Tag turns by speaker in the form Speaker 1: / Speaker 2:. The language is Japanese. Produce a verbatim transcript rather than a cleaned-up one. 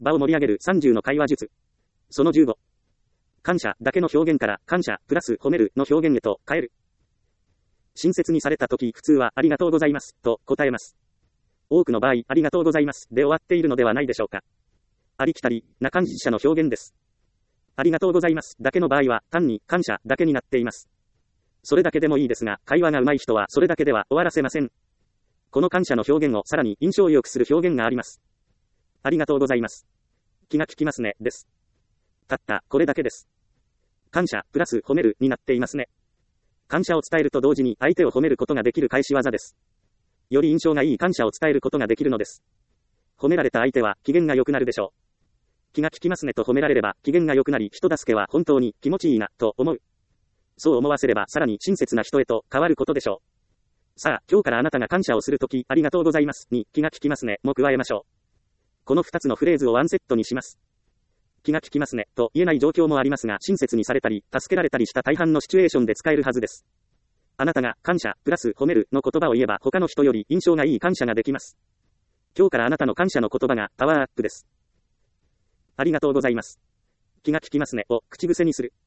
Speaker 1: 場を盛り上げるさんじゅうの会話術。そのじゅうご。感謝だけの表現から感謝プラス褒めるの表現へと変える。親切にされたとき普通はありがとうございますと答えます。多くの場合ありがとうございますで終わっているのではないでしょうか。ありきたりな感謝の表現です。ありがとうございますだけの場合は単に感謝だけになっています。それだけでもいいですが、会話が上手い人はそれだけでは終わらせません。この感謝の表現をさらに印象良くする表現があります。ありがとうございます。気が利きますね、です。たったこれだけです。感謝プラス褒めるになっていますね。感謝を伝えると同時に相手を褒めることができる返し技です。より印象がいい感謝を伝えることができるのです。褒められた相手は機嫌が良くなるでしょう。気が利きますねと褒められれば機嫌が良くなり、人助けは本当に気持ちいいなと思う。そう思わせればさらに親切な人へと変わることでしょう。さあ、今日からあなたが感謝をするとき、ありがとうございますに気が利きますねも加えましょう。このふたつのフレーズをワンセットにします。気が利きますねと言えない状況もありますが、親切にされたり助けられたりした大半のシチュエーションで使えるはずです。あなたが感謝プラス褒めるの言葉を言えば他の人より印象がいい感謝ができます。今日からあなたの感謝の言葉がパワーアップです。ありがとうございます。気が利きますねを口癖にする。